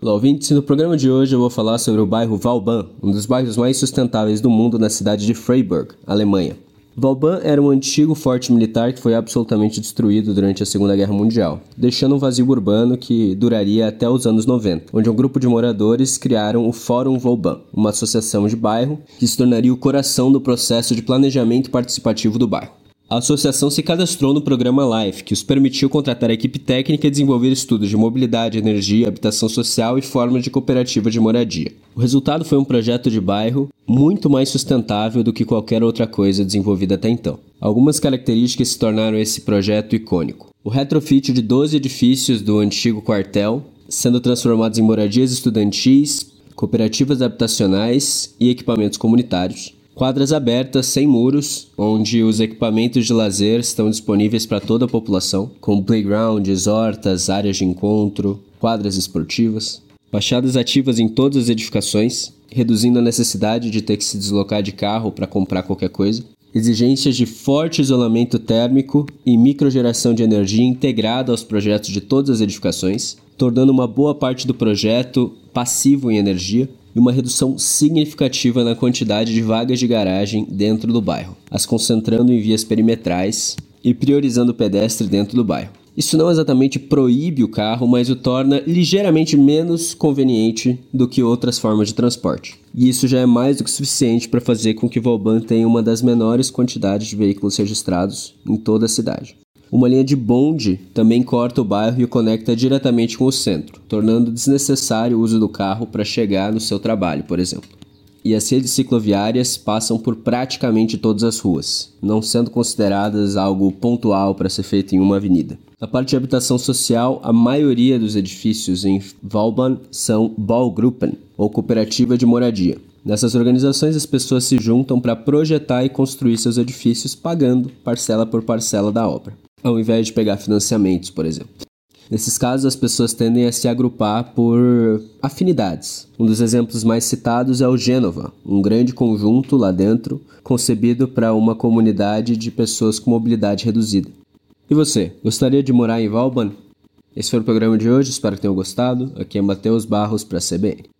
Olá, ouvintes. No programa de hoje eu vou falar sobre o bairro Vauban, um dos bairros mais sustentáveis do mundo na cidade de Freiburg, Alemanha. Vauban era um antigo forte militar que foi absolutamente destruído durante a Segunda Guerra Mundial, deixando um vazio urbano que duraria até os anos 90, onde um grupo de moradores criaram o Fórum Vauban, uma associação de bairro que se tornaria o coração do processo de planejamento participativo do bairro. A associação se cadastrou no programa LIFE, que os permitiu contratar a equipe técnica e desenvolver estudos de mobilidade, energia, habitação social e formas de cooperativa de moradia. O resultado foi um projeto de bairro muito mais sustentável do que qualquer outra coisa desenvolvida até então. Algumas características se tornaram esse projeto icônico. O retrofit de 12 edifícios do antigo quartel, sendo transformados em moradias estudantis, cooperativas habitacionais e equipamentos comunitários. Quadras abertas, sem muros, onde os equipamentos de lazer estão disponíveis para toda a população, como playgrounds, hortas, áreas de encontro, quadras esportivas. Fachadas ativas em todas as edificações, reduzindo a necessidade de ter que se deslocar de carro para comprar qualquer coisa. Exigências de forte isolamento térmico e microgeração de energia integrada aos projetos de todas as edificações, tornando uma boa parte do projeto passivo em energia, e uma redução significativa na quantidade de vagas de garagem dentro do bairro, as concentrando em vias perimetrais e priorizando o pedestre dentro do bairro. Isso não exatamente proíbe o carro, mas o torna ligeiramente menos conveniente do que outras formas de transporte. E isso já é mais do que suficiente para fazer com que Vauban tenha uma das menores quantidades de veículos registrados em toda a cidade. Uma linha de bonde também corta o bairro e o conecta diretamente com o centro, tornando desnecessário o uso do carro para chegar no seu trabalho, por exemplo. E as redes cicloviárias passam por praticamente todas as ruas, não sendo consideradas algo pontual para ser feito em uma avenida. Na parte de habitação social, a maioria dos edifícios em Vauban são Baugruppen, ou cooperativa de moradia. Nessas organizações, as pessoas se juntam para projetar e construir seus edifícios pagando parcela por parcela da obra, ao invés de pegar financiamentos, por exemplo. Nesses casos, as pessoas tendem a se agrupar por afinidades. Um dos exemplos mais citados é o Gênova, um grande conjunto lá dentro, concebido para uma comunidade de pessoas com mobilidade reduzida. E você, gostaria de morar em Vauban? Esse foi o programa de hoje, espero que tenham gostado. Aqui é Matheus Barros para a CBN.